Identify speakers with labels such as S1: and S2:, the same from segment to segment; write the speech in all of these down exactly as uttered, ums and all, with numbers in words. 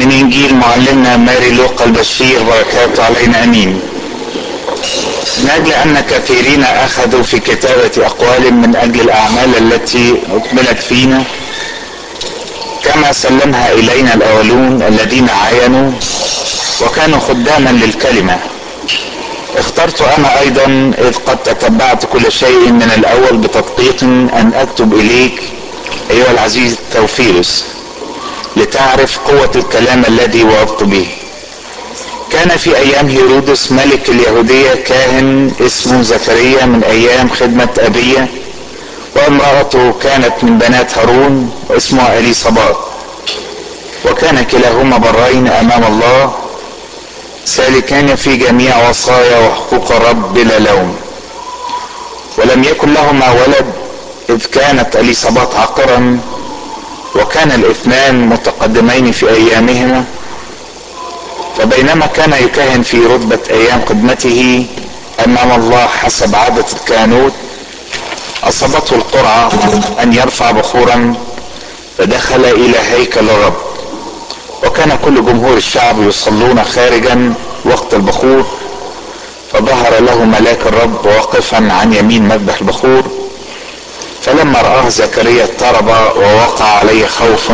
S1: من انجيل معلمنا ماري لوقا البشير بركاته علينا امين. من اجل ان كثيرين اخذوا في كتابة اقوال من اجل الاعمال التي اكملت فينا كما سلمها الينا الاولون الذين عاينوا وكانوا خداما للكلمة، اخترت انا ايضا اذ قد تتبعت كل شيء من الاول بتدقيق ان اكتب اليك ايها العزيز توفيلوس لتعرف قوة الكلام الذي وعظت به. كان في ايام هيرودس ملك اليهودية كاهن اسمه زكريا من ايام خدمة ابيه، وامرأته كانت من بنات هارون واسمها اليصابات، وكان كلاهما برين امام الله سالكان في جميع وصايا وحقوق الرب بلا لوم. ولم يكن لهما ولد اذ كانت اليصابات عاقرا، وكان الاثنان متقدمين في ايامهما. فبينما كان يكهن في رتبة ايام خدمته امام الله حسب عادة الكهنوت، اصابته القرعة ان يرفع بخورا، فدخل الى هيكل الرب، وكان كل جمهور الشعب يصلون خارجا وقت البخور. فظهر له ملاك الرب واقفا عن يمين مذبح البخور، فلما رآه زكريا اضطرب ووقع عليه خوف،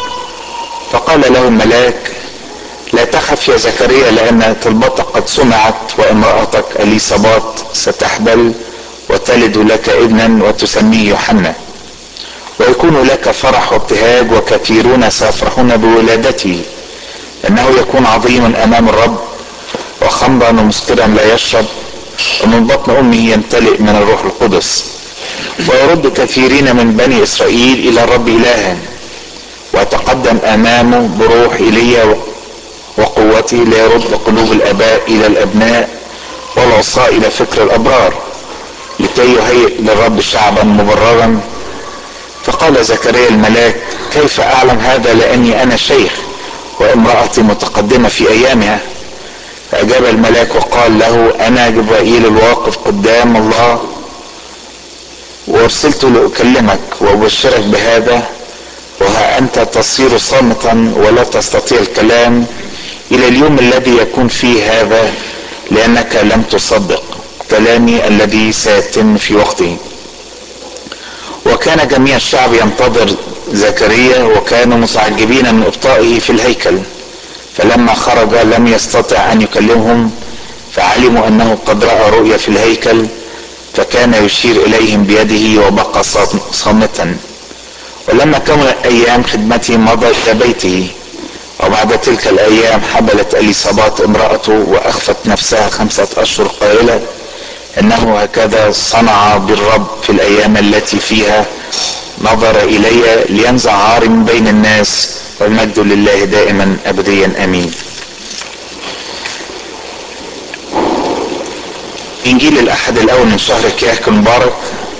S1: فقال له الملاك: لا تخف يا زكريا، لأن طلبتك قد سمعت، وامرأتك اليصابات ستحبل وتلد لك ابنا وتسميه يوحنا، ويكون لك فرح وابتهاج، وكثيرون سيفرحون بولادته، انه يكون عظيما امام الرب، وخمرا ومسكرا لا يشرب، ومن بطن امه يمتلئ من الروح القدس، ويرد كثيرين من بني اسرائيل الى الرب الها، ويتقدم امامه بروح ايليا وقوته ليرد قلوب الاباء الى الابناء والعصاة الى فكر الابرار، لكي يهيئ للرب شعبا مبررا. فقال زكريا الملاك: كيف اعلم هذا لاني انا شيخ وامرأتي متقدمة في ايامها؟ فاجاب الملاك وقال له: انا جبرائيل الواقف قدام الله، وارسلت لاكلمك وابشرك بهذا، وها انت تصير صامتا ولا تستطيع الكلام الى اليوم الذي يكون فيه هذا، لانك لم تصدق كلامي الذي سيتم في وقته. وكان جميع الشعب ينتظر زكريا، وكانوا متعجبين من ابطائه في الهيكل. فلما خرج لم يستطع ان يكلمهم، فعلموا انه قد راى رؤيا في الهيكل، فكان يشير اليهم بيده وبقى صامتا. ولما كملت ايام خدمته مضى الى بيته، وبعد تلك الايام حبلت اليصابات امرأته واخفت نفسها خمسة اشهر قائلة: انه هكذا صنع بالرب في الايام التي فيها نظر الي لينزع عاري من بين الناس، والمجد لله دائما ابديا امين. انجيل الاحد الاول من شهر كياك المبارك،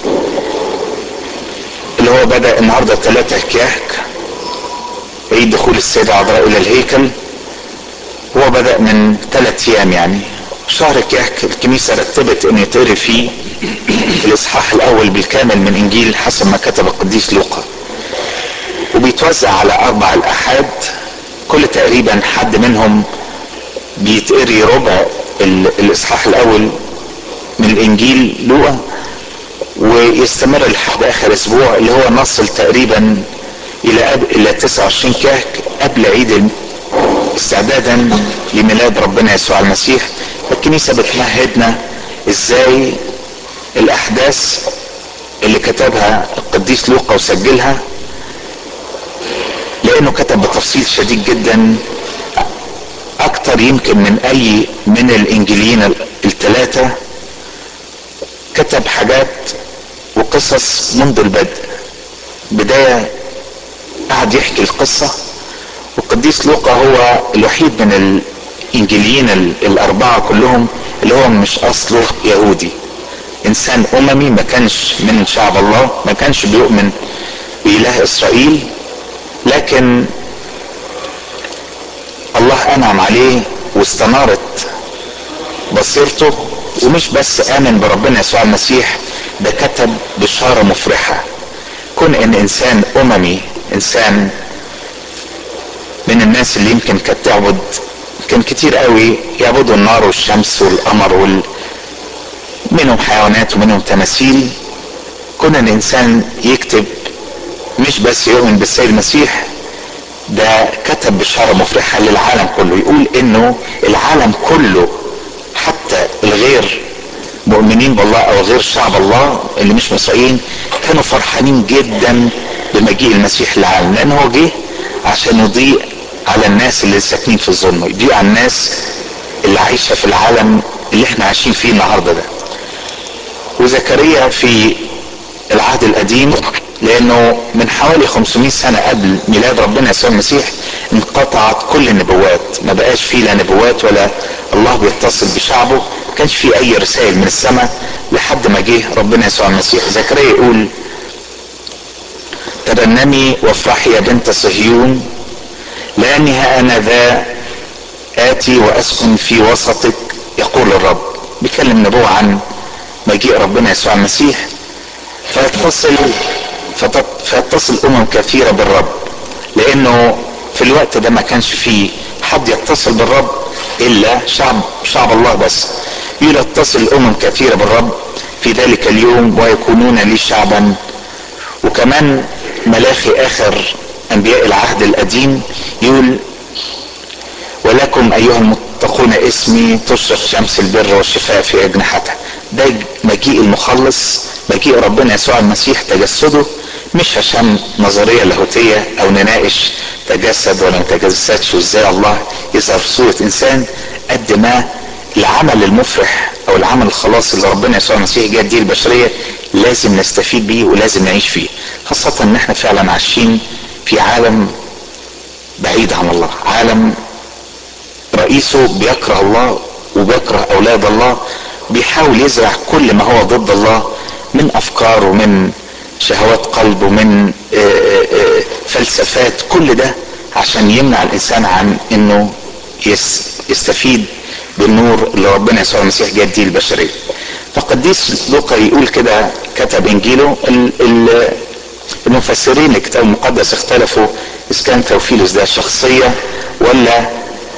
S1: اللي هو بدأ النهارده ثلاثة كياك، عيد دخول السيدة عذراء الى الهيكل. هو بدأ من ثلاث ايام يعني. شهر كياك الكنيسة رتبت ان يتقري فيه الاصحاح الاول بالكامل من انجيل حسب ما كتب القديس لوقا، وبيتوزع على اربع الاحاد، كل تقريبا حد منهم بيتقري ربع الاصحاح الاول من انجيل لوقا، ويستمر لحد اخر اسبوع اللي هو نصل تقريبا الى أب... الى تسعة وعشرين كهك قبل عيد استعدادا لميلاد ربنا يسوع المسيح. الكنيسة بتمهدنا ازاي الاحداث اللي كتبها القديس لوقا وسجلها، لانه كتب بتفصيل شديد جدا، اكتر يمكن من اي من الانجيليين الثلاثة. كتب حاجات وقصص منذ البدء، بداية قعد يحكي القصة. والقديس لوقا هو الوحيد من الانجيليين الاربعة كلهم اللي هو مش اصله يهودي، انسان اممي، ما كانش من شعب الله، ما كانش بيؤمن بإله اسرائيل، لكن الله انعم عليه واستنارت بصيرته، ومش بس امن بربنا يسوع المسيح، ده كتب بشارة مفرحة. كون ان انسان اممي، انسان من من الناس اللي يمكن كانت تعبد، كان كتير قوي يعبدوا النار والشمس والقمر وال... منهم حيوانات ومنهم تماثيل. كنا الانسان يكتب مش بس يؤمن بالسيد المسيح، ده كتب بشارة مفرحة للعالم كله، يقول انه العالم كله حتى الغير مؤمنين بالله او غير شعب الله اللي مش مسيحيين كانوا فرحانين جدا بمجيء المسيح للعالم، لانه هو جه عشان يضيء على الناس اللي ساكنين في الظلمة، يضيء على الناس اللي عايشة في العالم اللي احنا عايشين فيه النهاردة ده. وزكريا في العهد القديم، لانه من حوالي خمسمائة سنة قبل ميلاد ربنا يسوع المسيح انقطعت كل النبوات، ما بقاش فيه لا نبوات ولا الله بيتصل بشعبه، ما كانش فيه اي رسائل من السماء لحد ما جه ربنا يسوع المسيح. زكريا يقول: ترنمي وافرحي يا بنت صهيون، لاني ها انا ذا اتي واسكن في وسطك يقول الرب. بيكلم نبوة عن مجيء ربنا يسوع المسيح. فيتصل فيتصل امم كثيرة بالرب، لانه في الوقت ده ما كانش فيه حد يتصل بالرب الا شعب شعب الله بس. يقول: يتصل امم كثيرة بالرب في ذلك اليوم ويكونون لي شعبا. وكمان ملاخي اخر انبياء العهد القديم يقول: ولكم ايها المتقون اسمي تشرق شمس البر والشفاء في اجنحتها. ده مجيء المخلص، مجيء ربنا يسوع المسيح، تجسده مش عشان نظريه لاهوتيه او نناقش تجسد ولا ما تجسدش وازاي الله يظهر في صوره انسان، قد ما العمل المفرح او العمل الخلاص اللي ربنا يسوع المسيح جاء يديه البشريه لازم نستفيد بيه ولازم نعيش فيه، خاصه ان احنا فعلا عايشين في عالم بعيد عن الله، عالم رئيسه بيكره الله وبيكره اولاد الله، بيحاول يزرع كل ما هو ضد الله من افكار ومن شهوات قلب ومن فلسفات، كل ده عشان يمنع الانسان عن انه يستفيد بالنور اللي ربنا يسوع المسيح جاء يديه البشريه. فقديس لوقا يقول كده، كتب انجيله، المفسرين الكتاب المقدس اختلفوا اذا كان ثوفيلوس ده شخصيه ولا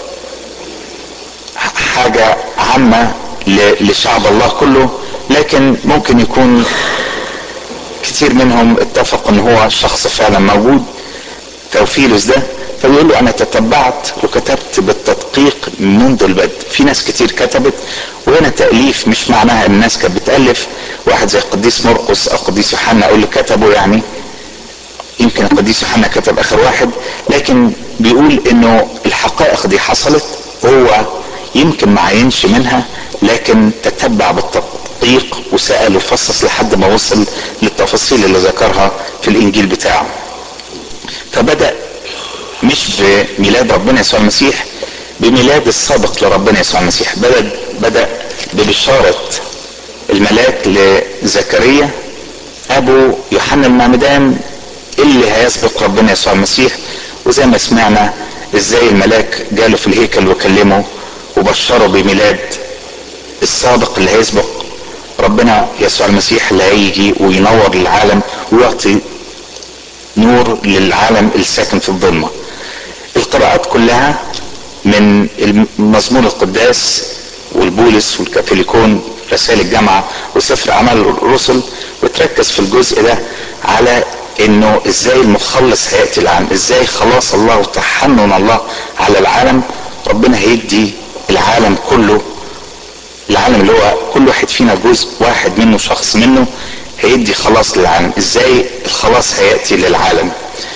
S1: حاجة عامة لشعب الله كله، لكن ممكن يكون كتير منهم اتفقوا ان هو شخص فعلا موجود ثوفيلوس ده. فبيقول له: انا تتبعت وكتبت بالتدقيق منذ البدء. في ناس كتير كتبت، وهنا تأليف مش معناها ان الناس كانت بتألف، واحد زي القديس مرقس او القديس يوحنا اقول اللي كتبوا، يعني يمكن القديس يوحنا كتب اخر واحد، لكن بيقول انه الحقائق دي حصلت، هو يمكن ما عينش منها لكن تتبع بالتدقيق وسأل وفصص لحد ما وصل للتفاصيل اللي ذكرها في الانجيل بتاعه. فبدأ مش بميلاد ربنا يسوع المسيح، بميلاد السابق لربنا يسوع المسيح. بدأ بدأ ببشارة الملاك لزكريا ابو يوحنا المعمدان اللي هيسبق ربنا يسوع المسيح. وزي ما سمعنا ازاي الملاك جاله في الهيكل وكلمه وبشره بميلاد السابق اللي هيسبق ربنا يسوع المسيح، اللي هيجي وينور للعالم ويعطي نور للعالم الساكن في الظلمة. القراءات كلها من المزمور القداس والبولس والكاثوليكون رسائل الجامعة وسفر اعمال الرسل، وتركز في الجزء ده على انه ازاي المخلص هيأتي العالم، ازاي خلاص الله وتحنن الله على العالم. ربنا هيدي العالم كله، العالم اللي هو كل واحد فينا جزء واحد منه، شخص منه، هيدي خلاص للعالم. ازاي الخلاص هيأتي للعالم؟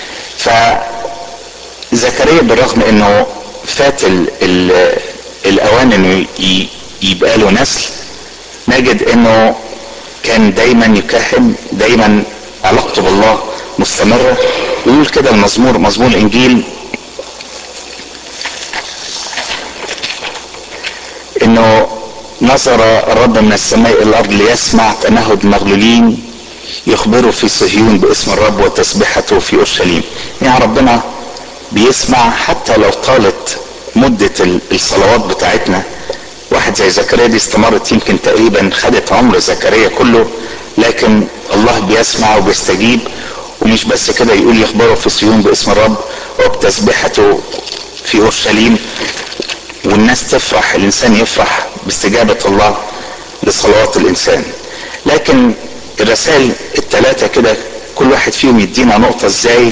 S1: فزكريا بالرغم انه فات ال ال الاوان انه يبقى له نسل، نجد انه كان دايما يكهن، دايما علاقته بالله مستمرة. ويقول كده المزمور، مزمور الانجيل، انه نظر الرب من السماء الى الارض ليسمع تنهد المغلولين، يخبروا في صهيون باسم الرب وتسبحته في اورشليم. يعني ربنا بيسمع حتى لو طالت مدة الصلوات بتاعتنا. واحد زي زكريا دي استمرت يمكن تقريبا خدت عمر زكريا كله، لكن الله بيسمع وبيستجيب. ومش بس كده، يقول يخبروا في صهيون باسم الرب وبتسبحته في اورشليم والناس تفرح، الانسان يفرح باستجابة الله لصلوات الانسان. لكن الرسائل الثلاثة كده كل واحد فيهم يدينا نقطة ازاي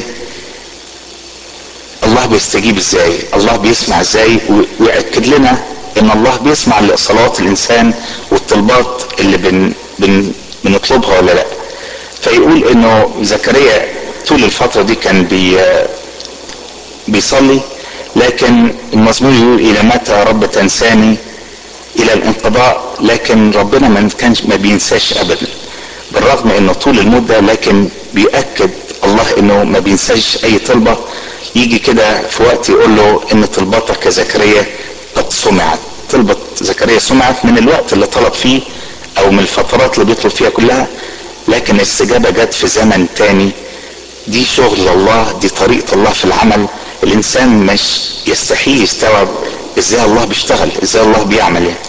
S1: الله بيستجيب، ازاي الله بيسمع، ازاي ويأكد لنا ان الله بيسمع لصلوات الانسان والطلبات اللي بن بن بنطلبها ولا لا. فيقول انه زكريا طول الفترة دي كان بي بيصلي، لكن المزمور يقول الى متى يا رب تنساني الى الانقضاء، لكن ربنا ما كانش ما بينساش ابدا بالرغم انه طول المدة، لكن بيأكد الله انه ما بينساش اي طلبة. يجي كده في وقت يقول له ان طلبتك يا زكريا قد سمعت. طلبة زكريا سمعت من الوقت اللي طلب فيه او من الفترات اللي بيطلب فيها كلها، لكن الاستجابة جت في زمن تاني. دي شغل الله، دي طريقة الله في العمل. الانسان مش يستحيل يستوعب ازاي الله بيشتغل، ازاي الله بيعمل. يعني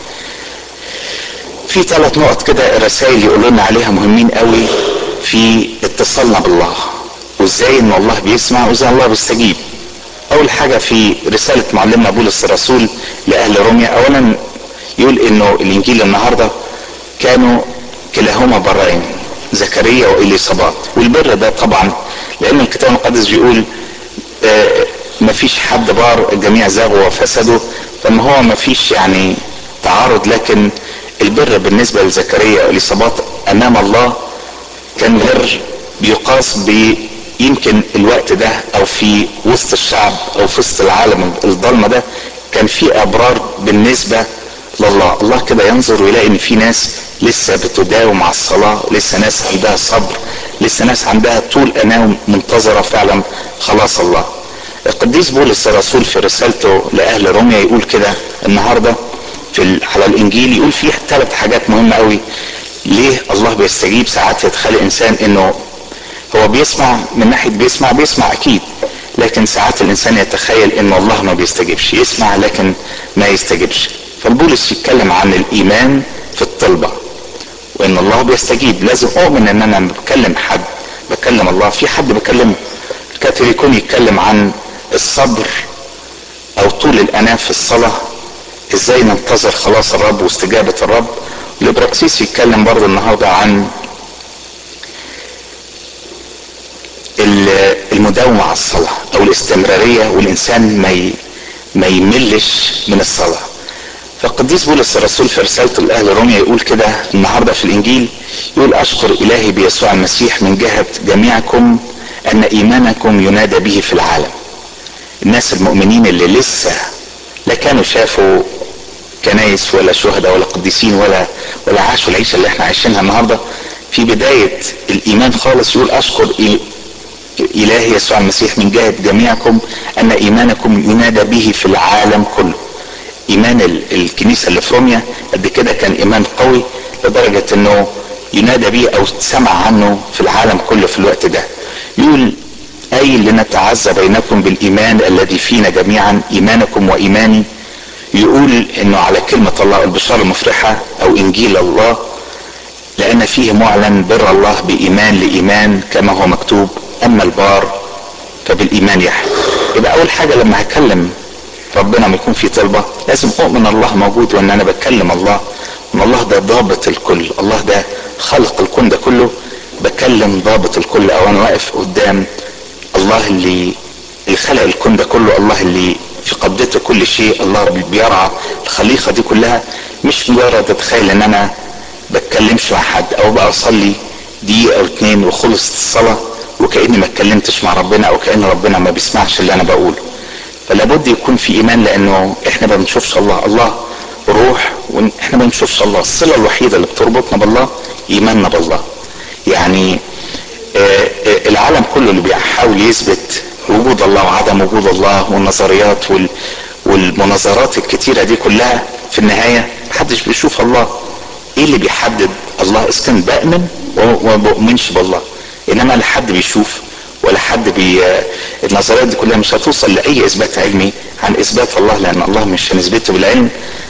S1: في ثلاث نقط كده الرسائل يقولوا لنا عليها مهمين قوي في اتصالنا بالله، وازاي ان الله بيسمع وازاي الله بيستجيب. اول حاجة في رسالة معلمنا بولس الرسول لاهل روميا، اولا يقول انه الانجيل النهاردة كانوا كلاهما برين، زكريا واليصابات. والبر ده طبعا لان الكتاب المقدس بيقول آه مفيش حد بار، الجميع زاغوا وفسدوا، فما هو مفيش يعني تعارض. لكن البر بالنسبة لزكريا واليصابات امام الله كان بر بيقاس ب يمكن الوقت ده او في وسط الشعب او في وسط العالم الضلمة ده كان في ابرار بالنسبة لله. الله كده ينظر ويلاقي ان في ناس لسه بتداوم على الصلاة، لسه ناس عندها صبر، لسه ناس عندها طول اناه منتظرة فعلا خلاص الله. القديس بولس الرسول في رسالته لاهل روميا يقول كده النهارده في على الانجيل، يقول فيه ثلاث حاجات مهمة قوي ليه الله بيستجيب. ساعات يتخيل الانسان انه هو بيسمع، من ناحية بيسمع بيسمع اكيد، لكن ساعات الانسان يتخيل ان الله ما بيستجيبش، يسمع لكن ما يستجيبش. فالبولس يتكلم عن الايمان في الطلبة وان الله بيستجيب. لازم اؤمن ان انا بكلم حد بكلم الله، في حد بكلمه. الكاثوليكون يتكلم عن الصبر او طول الاناة في الصلاة، ازاي ننتظر خلاص الرب واستجابة الرب. الابراكسيس يتكلم برضه النهاردة عن المداومة على الصلاة او الاستمرارية، والانسان ما ما يملش من الصلاة. فالقديس بولس الرسول في رسالته لأهل روميا يقول كده النهاردة في الانجيل، يقول اشكر الهي بيسوع المسيح من جهة جميعكم ان ايمانكم ينادى به في العالم. الناس المؤمنين اللي لسه لا كانوا شافوا كنايس ولا شهداء ولا قديسين ولا ولا عاشوا العيشة اللي احنا عايشينها النهاردة، في بداية الايمان خالص يقول اشكر الهي يسوع المسيح من جهة جميعكم ان ايمانكم ينادى به في العالم كله. ايمان الكنيسة اللي في روميا قد كده كان ايمان قوي لدرجة انه ينادى به او سمع عنه في العالم كله في الوقت ده. يقول اي لنتعزى بينكم بالايمان الذي فينا جميعا، ايمانكم وايماني. يقول انه على كلمة الله البشارة المفرحة او انجيل الله، لان فيه معلن بر الله بايمان لايمان كما هو مكتوب اما البار فبالايمان يحيى. يبقى اول حاجة لما هكلم ربنا ما يكون في طلبة لازم اؤمن الله موجود وان انا بكلم الله، وان الله ده ضابط الكل، الله ده خلق الكون ده كله. بكلم ضابط الكل او انا واقف قدام الله اللي اللي خلق الكون ده كله، الله اللي في قبضته كل شيء، الله بيرعى الخليقة دي كلها. مش مجرد اتخيل ان انا بتكلمش مع حد او بقى اصلي دقيقة او اتنين وخلصت الصلاة وكأني ما اتكلمتش مع ربنا او كأن ربنا ما بيسمعش اللي انا بقوله. فلا بد يكون في ايمان، لانه احنا ما بنشوفش الله، الله روح واحنا ما بنشوفش الله. الصلة الوحيدة اللي بتربطنا بالله ايماننا بالله. يعني آآ آآ العالم كله اللي بيحاول يثبت وجود الله وعدم وجود الله والنظريات وال والمناظرات الكتيرة دي كلها، في النهاية محدش بيشوف الله. ايه اللي بيحدد الله؟ اذا كان بأمن وما بؤمنش بالله. انما لا حد بيشوف ولا حد بي النظريات دي كلها مش هتوصل لاي اثبات علمي عن اثبات الله، لان الله مش هنثبته بالعلم.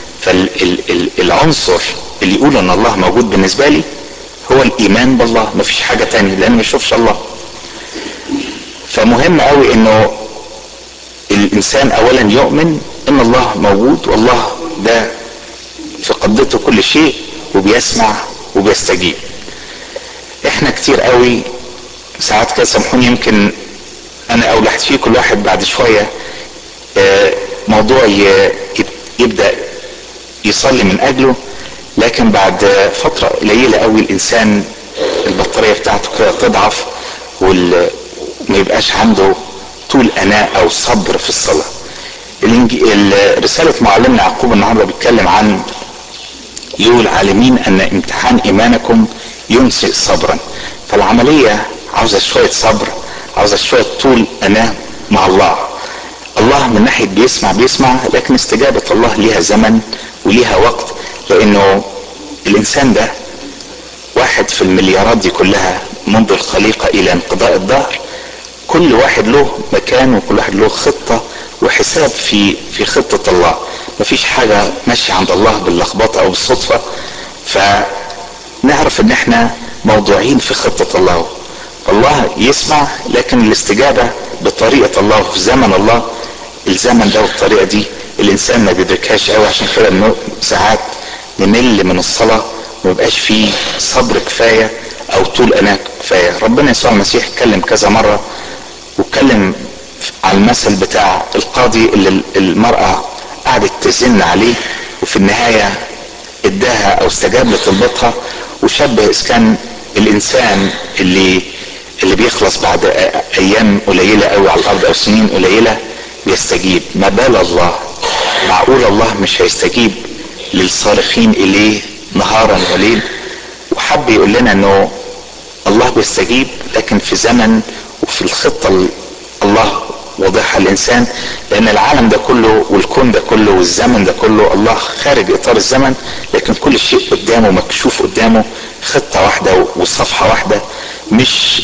S1: فالعنصر اللي يقول ان الله موجود بالنسبة لي هو الايمان بالله، مفيش حاجة تانية، لان ما يشوفش الله. فمهم قوي انه الانسان اولا يؤمن ان الله موجود، والله ده في قبضته كل شيء وبيسمع وبيستجيب. احنا كتير قوي ساعات كده، سامحوني يمكن انا اولحت فيه كل واحد بعد شوية موضوع يبدأ يصلي من اجله، لكن بعد فترة قليلة قوي الانسان البطارية بتاعته كده تضعف وما يبقاش عنده طول اناء او صبر في الصلاة. رسالة معلمنا يعقوب النهاردة بيتكلم عن، يقول عالمين ان امتحان ايمانكم ينشئ صبرا. فالعملية عاوزة شوية صبر، عاوزة شوية طول اناء مع الله. الله من ناحية بيسمع بيسمع لكن استجابة الله ليها زمن وليها وقت، لانه الانسان ده واحد في المليارات دي كلها منذ الخليقة الى انقضاء الدهر، كل واحد له مكان وكل واحد له خطة وحساب في في خطة الله. مفيش حاجة ماشية عند الله باللخبطة او بالصدفة، فنعرف ان احنا موضوعين في خطة الله. الله يسمع لكن الاستجابة بطريقة الله في زمن الله. الزمن ده والطريقة دي الانسان ما بيدركهاش قوي، عشان كده انه ساعات نمل من الصلاة وميبقاش فيه صبر كفاية او طول اناة كفاية. ربنا يسوع المسيح اتكلم كذا مرة، واتكلم على المثل بتاع القاضي اللي المرأة قعدت تزن عليه وفي النهاية اداها او استجاب لطلبتها، وشبه اذا كان الانسان اللي اللي بيخلص بعد ايام قليلة قوي على الارض او سنين قليلة بيستجيب، ما بال الله؟ معقول الله مش هيستجيب للصارخين اليه نهارا وليل؟ وحب يقول لنا انه الله بيستجيب لكن في زمن وفي الخطة الله وضعها الانسان، لان العالم ده كله والكون ده كله والزمن ده كله الله خارج اطار الزمن، لكن كل شيء قدامه مكشوف قدامه، خطة واحدة وصفحة واحدة، مش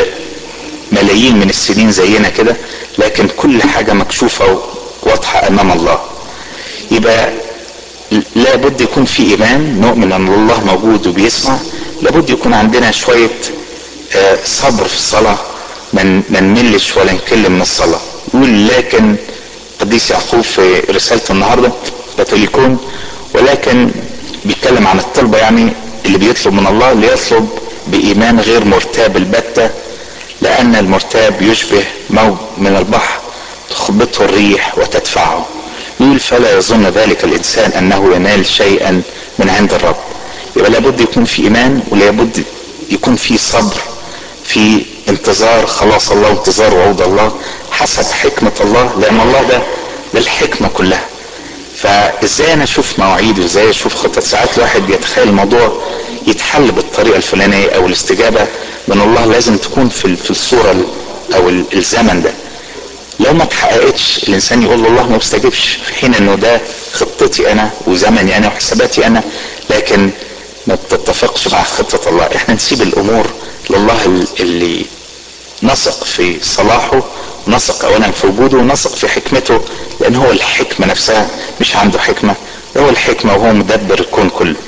S1: ملايين من السنين زينا كده، لكن كل حاجة مكشوفة وواضحة امام الله. يبقى لابد يكون في ايمان، نؤمن ان الله موجود وبيسمع. لابد يكون عندنا شوية صبر في الصلاة، ما نملش ولا نكل من الصلاة. يقول لكن قديس يعقوب في رسالة النهاردة بتليكون، ولكن بيتكلم عن الطلبة، يعني اللي بيطلب من الله ليطلب بإيمان غير مرتاب البتة، لأن المرتاب يشبه موج من البحر تخبطه الريح وتدفعه. يقول فلا يظن ذلك الإنسان أنه ينال شيئا من عند الرب. يبقى لابد يكون في إيمان، ولابد يكون في صبر في انتظار خلاص الله وانتظار وعود الله حسب حكمة الله، لأن الله ده للحكمة كلها. فازاي انا اشوف مواعيد وازاي اشوف خطط؟ ساعات الواحد بيتخيل الموضوع يتحل بالطريقة الفلانية او الاستجابة من الله لازم تكون في في الصورة او الزمن ده. لو ما تحققتش الانسان يقول الله ما بيستجيبش، في حين انه ده خطتي انا وزمني انا وحساباتي انا، لكن ما بتتفقش مع خطة الله. احنا نسيب الامور لله اللي نثق في صلاحه، ونثق اولا في وجوده، ونثق في حكمته، لان هو الحكمة نفسها، مش عنده حكمة، هو الحكمة وهو مدبر الكون كله.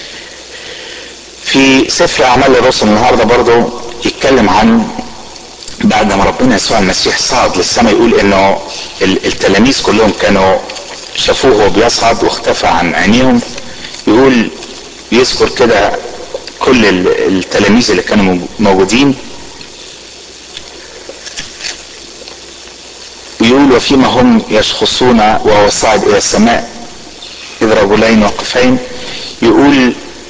S1: في سفر اعمال الرسل النهاردة برضو يتكلم عن بعد ما ربنا يسوع المسيح صعد للسماء، يقول انه التلاميذ كلهم كانوا شافوه وهو بيصعد واختفى عن عينيهم. يقول يذكر كده كل التلاميذ اللي كانوا موجودين، يقول وفيما هم يشخصون وهو صاعد الى السماء اذ رجلين واقفين، يقول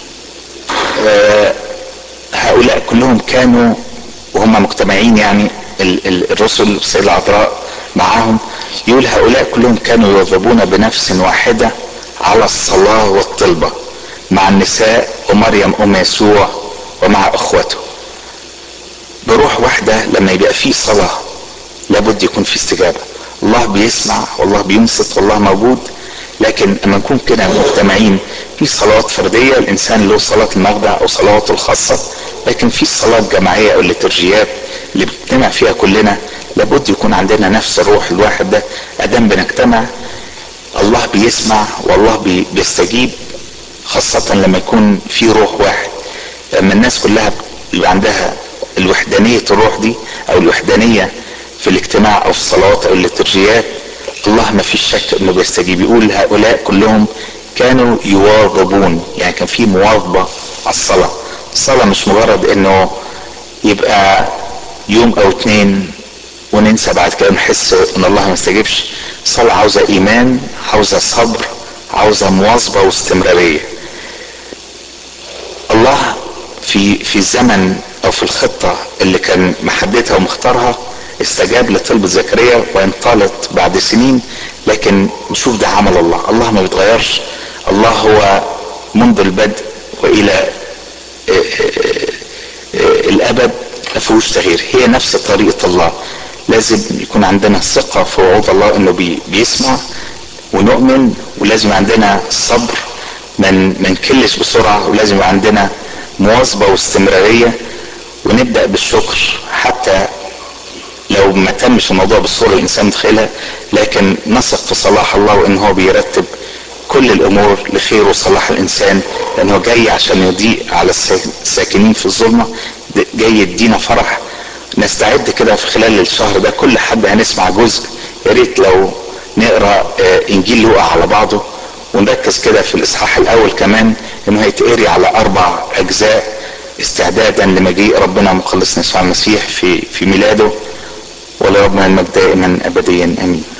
S1: آه هؤلاء كلهم كانوا وهم مجتمعين، يعني الرسل السيدة العذراء معهم، يقول هؤلاء كلهم كانوا يواظبون بنفس واحدة على الصلاة والطلبة مع النساء ومريم ام يسوع ومع اخوته. بروح واحدة لما يبقى فيه صلاة لابد يكون في استجابة. الله بيسمع والله بينصت والله موجود، لكن لما نكون كده مجتمعين في صلوات فردية، الانسان له صلاة المخدع او صلواته الخاصة، لكن في الصلاة الجماعية او الليتورجيات اللي بنجتمع فيها كلنا، لابد يكون عندنا نفس الروح الواحد ده. ادام بنجتمع الله بيسمع والله بيستجيب، خاصة لما يكون في روح واحد. لما الناس كلها يبقى عندها الوحدانية الروح دي او الوحدانية في الاجتماع او في الصلوات او الليتورجيات، الله ما فيش شك انه بيستجيب. يقول هؤلاء كلهم كانوا يواظبون، يعني كان في مواظبة على الصلاة. الصلاة مش مجرد انه يبقى يوم او اتنين وننسى بعد كده نحس ان الله ما استجيبش. الصلاة عاوزة ايمان، عاوزة صبر، عاوزة مواظبة واستمرارية. الله في في الزمن او في الخطة اللي كان محددها ومختارها استجاب لطلبة زكريا وان طالت بعد سنين، لكن نشوف ده عمل الله. الله ما بيتغيرش. الله هو منذ البدء والى الابد ما فيهوش تغيير، هي نفس طريقة الله. لازم يكون عندنا ثقة في وعود الله انه بي بيسمع ونؤمن، ولازم عندنا صبر من من كلش بسرعة، ولازم عندنا مواظبة واستمرارية، ونبدأ بالشكر حتى لو ما تمش الموضوع بالصورة اللي الانسان متخيلها، لكن نثق في صلاح الله وان هو بيرتب كل الامور لخير وصلاح الانسان، لانه جاي عشان يضيء على الساكنين في الظلمة، جاي يدينا فرح. نستعد كده في خلال الشهر ده، كل حد هنسمع جزء، يا ريت لو نقرا انجيل لوقا على بعضه، ونركز كده في الاصحاح الاول كمان انه هيتقري على اربع اجزاء استعدادا لمجيء ربنا مخلصنا يسوع المسيح في في ميلاده. ولربنا المجد دائما ابديا امين.